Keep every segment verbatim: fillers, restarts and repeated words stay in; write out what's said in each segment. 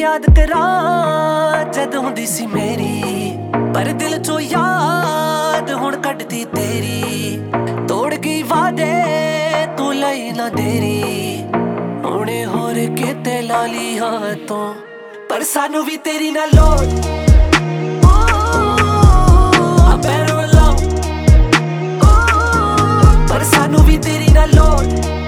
याद करा जद हुंदी सी मेरी, पर दिल चो याद हुण कटदी तेरी। तोड़ गई वादे तू लई ना देरी, हुणे होर किते ला ली हाथों, पर सानू भी तेरी ना लोड़। पर सानू भी तेरी ना लोड़।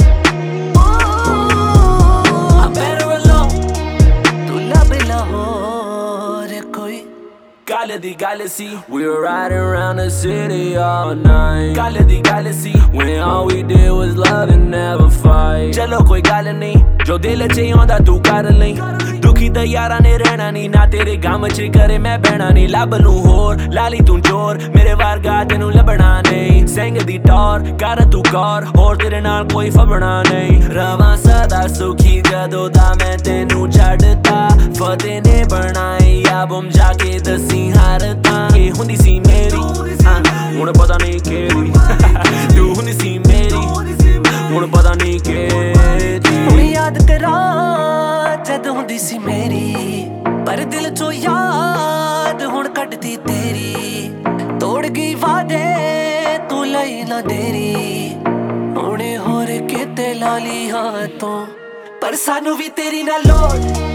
तू लब लाहौर कोई Gala di galaxy, we were riding around the city all night. Gala di galaxy, when all we did was love and never fight. Chalo koi gala nahi, jo dil ch aunda tu kar lai. Dukhi da yaran ne rehna nahi, na tere gam ch kare main behna nahi. Lab lu hor, lali tu chor, mere varga tenu labna nahi. Sang di tor, kar tu kor, hor tere naal koi fabna nahi. Rawa sada sukhi jado da main tenu chadta, fateh ne banai album jaake dasi हारता। ये हुंदी सी मेरी, हुण पता नहीं केड़ी। तू हुंदी सी मेरी, हुण पता नहीं केड़ी। हुण याद करा जद हुंदी सी मेरी, पर दिल चो याद हुण कटदी तेरी। तोड़ गई वादे तू लई ना देरी, हुणे होर किते ला ली हाथों, पर सानू भी तेरी ना लोड़।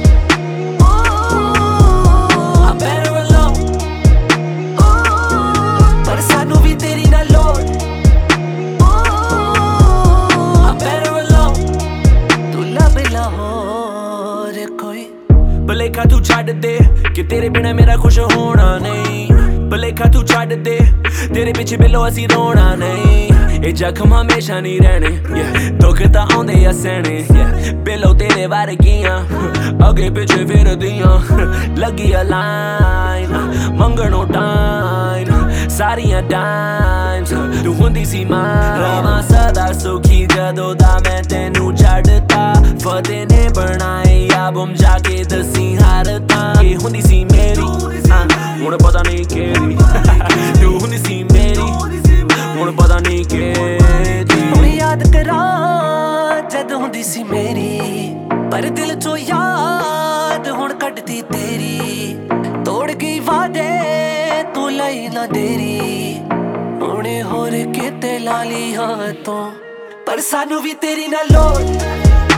भलेखा तू छड्ड दे कि तेरे बिना मेरा खुश होना नहीं। भलेखा तू छड्ड दे तेरे पिछे बिलो असी रोना नहीं। ये जख्म हमेशा नहीं रहने, yeah। दुख तां आउंदे आ सहने, yeah। बिलो तेरे वर्गियां अगे पिछे फिरदियां, लगी आ लाइन मंगणो टाइम, सारियां टाइम्स तू हुंदी सी मां। रवां सदा सुखी जदों दा मैं तैनू छड्डता, फतेह ने बनाए album जाके दसी हारता। ये हुंदी सी मेरी, हुण पता नहीं केड़ी। तू हुंदी सी मेरी, हुण पता नहीं केड़ी। हुण याद करा जद हुंदी सी मेरी, पर दिल चो याद हुण कटदी तेरी। तोड़ गई वादे तू लई ना देरी, हुणे होर किते ला ली हाथों, पर सानू भी तेरी ना लोड़।